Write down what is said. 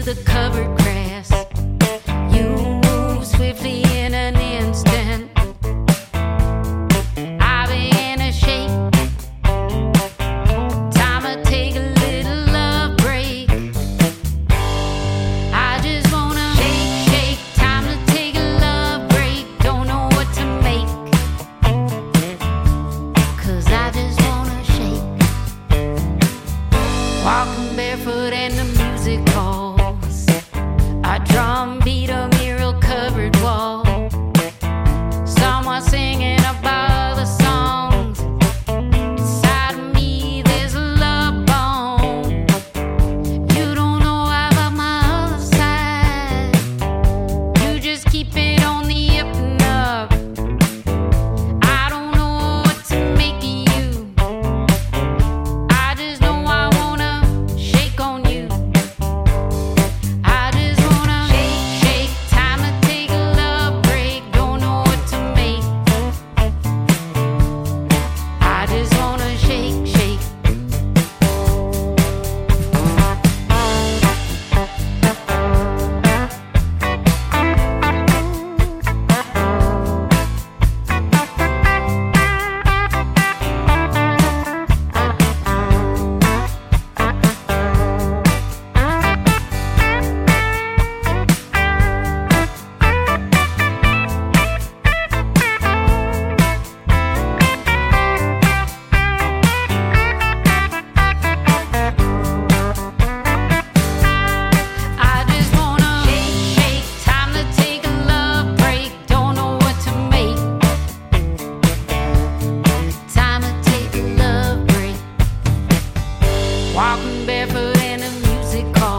the covered grass. You move swiftly in an instant. I began to shake. Time to take a little love break. I just wanna shake, shake. Time to take a love break. Don't know what to make, 'cause I just wanna shake. Walking barefoot and the music calls. A drum beat a mural covered wall. Someone singing about the songs. Inside of me there's a love bone. You don't know about my other side. You just keep it on the up and up. I don't know what to make of you. I just know I wanna shake on you. I just wanna shake, shake. Time to take a love break. Don't know what to make. I just wanna shake, shake. I just wanna shake, shake. Time to take a love break. Don't know what to make. Time to take a love break. Walking barefoot and the music calls.